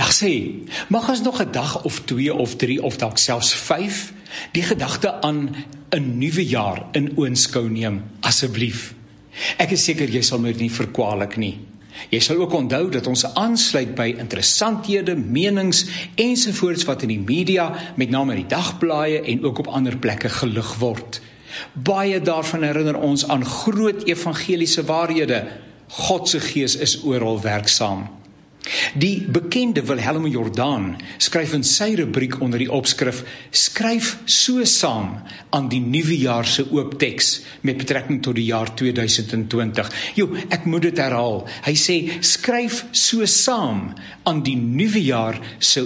Ag sê, mag ons nog 'n dag of 2 of 3 of dalk selfs 5 die gedagte aan 'n nuwe jaar in oënskou neem, asseblief. Ek is seker jy sal my nie verkwalik nie. Jy sal ook onthou dat ons aansluit by interessanthede, menings ensovoorts wat in die media, met name in die dagblaaie en ook op ander plekke gelig word. Baie daarvan herinner ons aan groot evangeliese waarhede. God se Gees is oral werksaam. Die bekende Wilhelm Jordaan skryf in sy rubriek onder die opskrif "Skryf so saam" aan die nuwe jaar se oopteks met betrekking tot die jaar 2020. Ek moet dit herhaal. Hy sê, skryf so saam aan die nuwe jaar se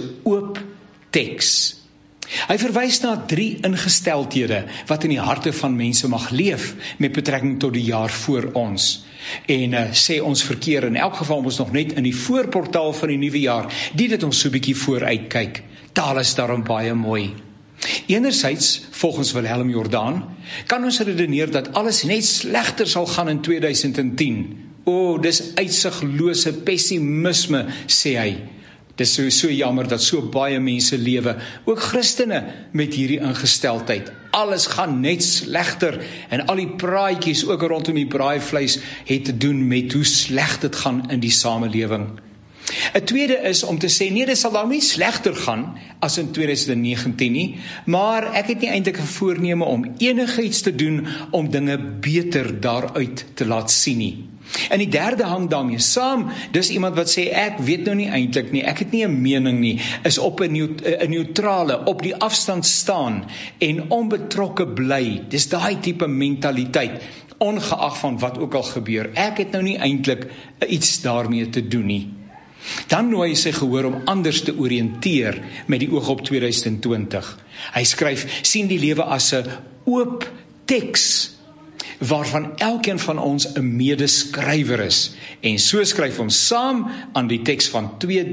oopteks. Hy verwys na 3 ingesteldhede wat in die harte van mense mag leef met betrekking tot die jaar voor ons. En sê ons verkeer in elk geval ons nog net in die voorportaal van die nuwe jaar, die dit ons so 'n bietjie vooruit kyk. Taal is daarom baie mooi. Enerzijds, volgens Wilhelm Jordaan, kan ons redeneer dat alles net slegter sal gaan in 2010. Dis uitsiglose pessimisme, sê hy. Dis so jammer dat so baie mense lewe, ook Christene, met hierdie ingesteldheid. Alles gaan net slegter en al die praatjies ook rondom die braaivleis het te doen met hoe sleg dit gaan in die samelewing. 'n tweede is om te sê, nee, dit sal dan nie slegter gaan as in 2019 nie, maar ek het nie eintlik 'n voorneme om enigiets te doen om dinge beter daaruit te laat sien nie. En die derde hang daarmee saam, dis iemand wat sê, ek weet nou nie eintlik nie, ek het nie 'n mening nie, is op 'n neutrale, op die afstand staan en onbetrokke bly. Dis daai tipe mentaliteit, ongeag van wat ook al gebeur. Ek het nou nie eintlik iets daarmee te doen nie. Dan nooi hy sy gehoor om anders te oriënteer met die oog op 2020. Hy skryf, sien die lewe as 'n oop teks, waarvan elkeen van ons 'n medeskrywer is. En so skryf ons saam aan die teks van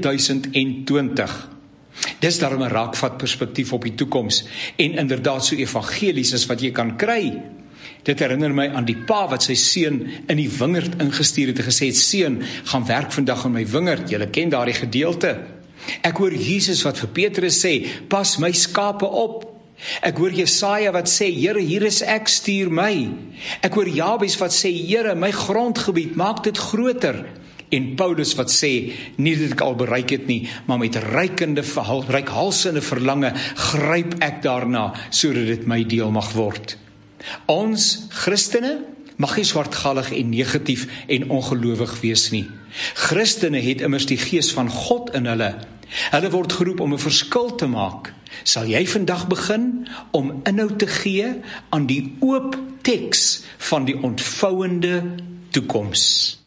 2020. Dis daarom 'n raakvat perspektief op die toekoms, en inderdaad so evangelies as wat jy kan kry. Dit herinner my aan die pa wat sy seun in die wingerd ingestuur het en gesê het, seun, gaan werk vandag in my wingerd. Julle ken daardie gedeelte. Ek hoor Jesus wat vir Petrus sê, pas my skape op. Ek hoor Jesaja wat sê, Here, hier is ek, stuur my. Ek hoor Jabes wat sê, Here, my grondgebied, maak dit groter. En Paulus wat sê, nie dat ek al bereik het nie, maar met reikhalsende verlange gryp ek daarna, sodat dit my deel mag word. Ons Christene mag nie swartgallig en negatief en ongelowig wees nie. Christene het immers die Gees van God in hulle. Hulle word geroep om 'n verskil te maak. Sal jy vandag begin om inhoud te gee aan die oop teks van die ontvouende toekoms?